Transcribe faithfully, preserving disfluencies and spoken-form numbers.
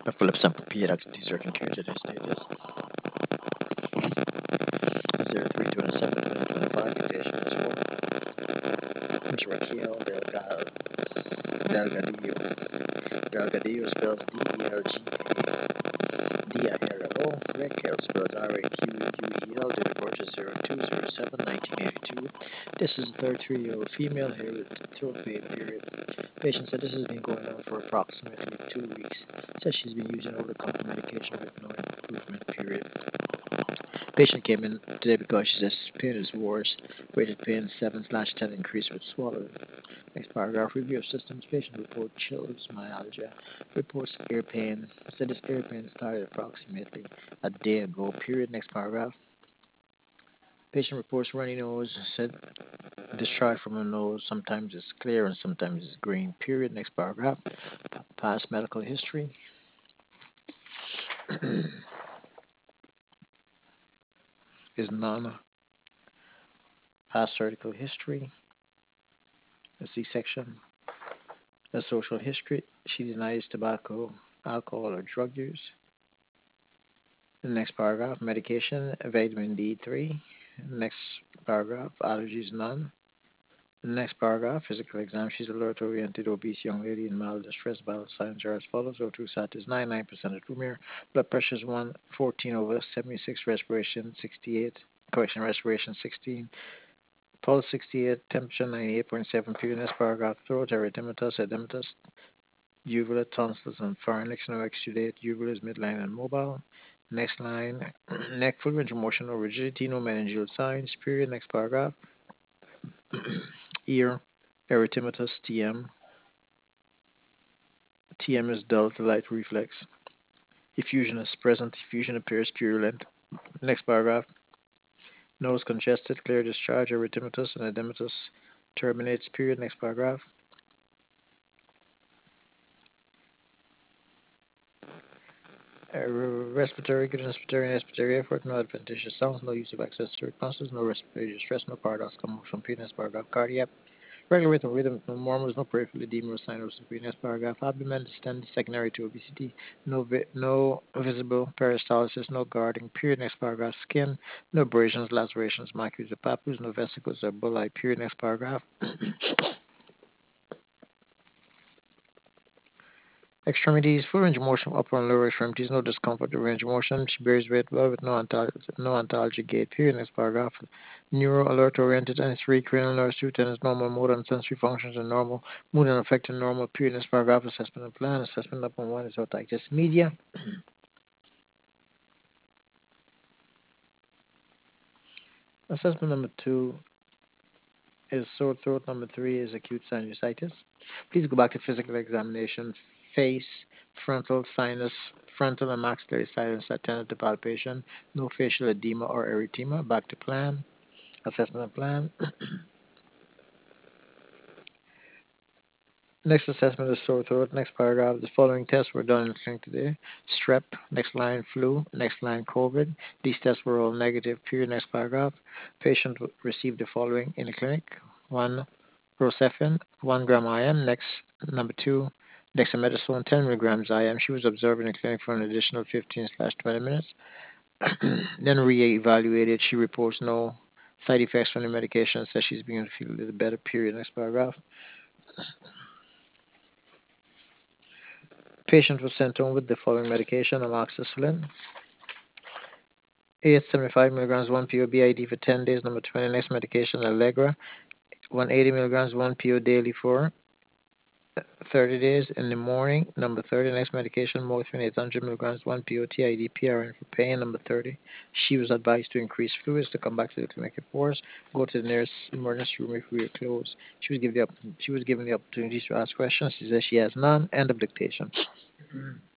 A Philip Sample P X T-certain today's date is zero three twenty-seven twenty twenty-five. Mutation is for Miss Raquel Delgado. Delgadillo. Delgadillo spells D E L G D I L L O. Raquel spells R A Q U E L. Date of birth is zero two zero seven nineteen eighty-two. This is a thirty-three-year-old female here with throat pain period. Patient said this has been going on for approximately two weeks. Says she's been using over-the-counter medication with no improvement period. Patient came in today because she says pain is worse. Rated pain seven slash ten increase with swallowing. Next paragraph, review of systems. Patient report chills, myalgia. Reports ear pain. Said this ear pain started approximately a day ago. Period. Next paragraph. Patient reports runny nose. Said discharge from the nose. Sometimes it's clear and sometimes it's green. Period. Next paragraph. Past medical history. Is none. Past surgical history. A C-section. A social history. She denies tobacco, alcohol, or drug use. The next paragraph, medication, vitamin D three. Next paragraph, allergies, none. The next paragraph, physical exam. She's alert, oriented, obese young lady in mild distress. Vital signs are as follows. O two sat is ninety-nine percent at room air. Blood pressure is one fourteen over seventy-six. Respiration sixty-eight. Correction, respiration sixteen. Pulse sixty-eight. Temperature ninety-eight point seven. Period. Next paragraph, throat, erythematous, edematous, uvula, tonsils, and pharynx. No exudate. Uvula is midline and mobile. Next line, neck, full range of motion, no rigidity, no meningeal signs. Period. Next paragraph. Ear, erythematous, T M. T M is dull to light reflex. Effusion is present. Effusion appears purulent. Next paragraph. Nose congested, clear discharge, erythematous and edematous terminates. Period. Next paragraph. Uh, respiratory, good respiratory and respiratory effort, no adventitious sounds, no use of accessory muscles, no respiratory distress, no paradox, commotion, penis, paragraph, cardiac. Regular rhythm, rhythm, no murmurs, no peripheral edema or sign of superior. Paragraph, abdomen distended secondary to obesity, no vi- no visible peristalsis, no guarding. Period. Next paragraph, skin, no abrasions, lacerations, macules or papules, no vesicles or bullae. Period. Next paragraph. Extremities, full range of motion, upper and lower extremities, no discomfort or range of motion. She bears weight well with no ontology, no ontology gait. Period. Next paragraph. Neuro alert oriented and three cranial nerves, two tenants, normal motor and sensory functions are normal. Mood and affected normal. Period. Next paragraph. Assessment and plan. Assessment upon one is otitis media. Assessment number two is sore throat. Number three is acute sinusitis. Please go back to physical examination. Face, frontal sinus, frontal and maxillary sinus attended palpation. No facial edema or erythema. Back to plan. Assessment and plan. Next assessment is sore throat. Next paragraph. The following tests were done in the clinic today. Strep. Next line flu. Next line COVID. These tests were all negative. Period. Next paragraph. Patient received the following in the clinic. One Rocephin, one gram I M. Next, number two, dexamethasone, ten milligrams I M. She was observed in the clinic for an additional fifteen slash twenty minutes. Then re-evaluated. She reports no side effects from the medication. Says she's beginning to feel a little better. Period. Next paragraph. Patient was sent home with the following medication: amoxicillin, eight hundred seventy-five milligrams, one P O B I D for ten days. Number twenty. Next medication: Allegra, one hundred eighty milligrams, one P O daily for thirty days. In the morning. Number thirty, next medication, morphine, eight hundred milligrams, one P O T I D P R N for pain. Number thirty, she was advised to increase fluids to come back to the clinic at fours, go to the nearest emergency room if we were closed. She was given the, she was given the opportunity to ask questions. She says she has none. End of dictation.